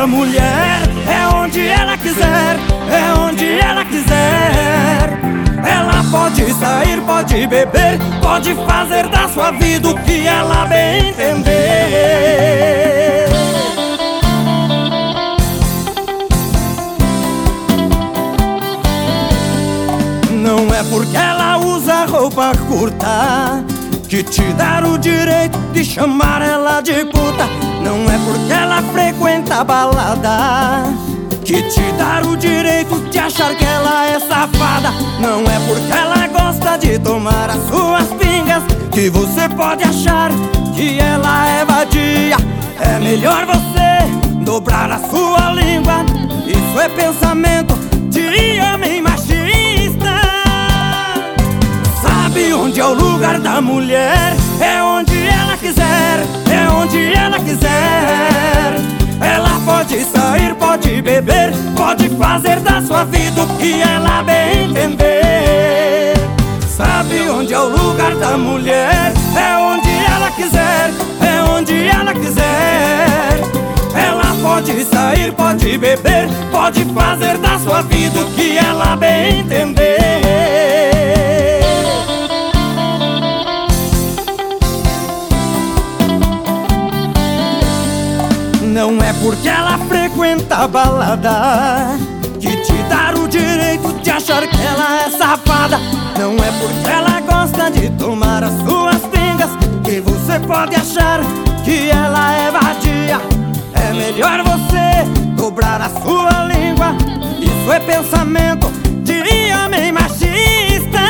da mulher é onde ela quiser, é onde ela quiser. Ela pode sair, pode beber, pode fazer da sua vida o que ela bem entender. Não é porque ela usa roupa curta que te dá o direito de chamar ela de puta. Não é porque ela frequenta a balada que te dá o direito de achar que ela é safada. Não é porque ela gosta de tomar as suas pingas que você pode achar que ela é vadia. É melhor você dobrar a sua língua. Isso é pensamento de homem machista. Sabe onde é o lugar da mulher? É onde ela quiser, é onde ela quiser. Ela pode sair, pode beber, pode fazer da sua vida o que ela bem entender. Sabe onde é o lugar da mulher? É onde ela quiser, é onde ela quiser. Ela pode sair, pode beber, pode fazer da sua vida o que ela bem entender. Não é porque ela frequenta a balada que te dá o direito de achar que ela é safada. Não é porque ela gosta de tomar as suas pingas que você pode achar que ela é vadia. É melhor você dobrar a sua língua. Isso é pensamento de homem machista.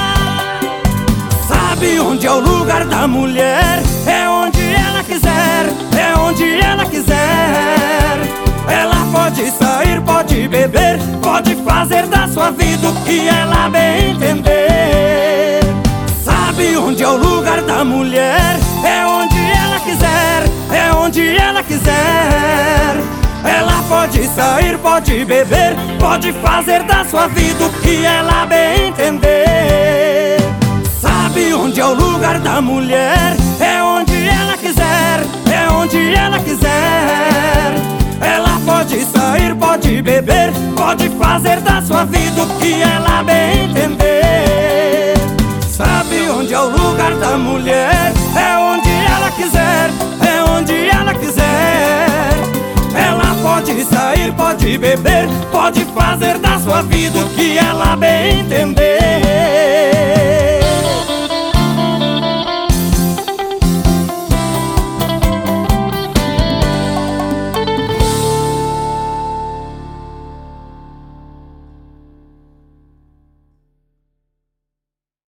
Sabe onde é o lugar da mulher? É onde ela quiser, é onde ela quiser. Ela pode sair, pode beber, pode fazer da sua vida o que ela bem entender. Sabe onde é o lugar da mulher? É onde ela quiser, é onde ela quiser. Ela pode sair, pode beber, pode fazer da sua vida o que ela bem entender. Sabe onde é o lugar da mulher? É onde ela quiser, é onde ela quiser. Ela pode sair, pode beber, pode fazer da sua vida o que ela bem entender. Sabe onde é o lugar da mulher? É onde ela quiser, é onde ela quiser. Ela pode sair, pode beber, pode fazer da sua vida o que ela bem entender.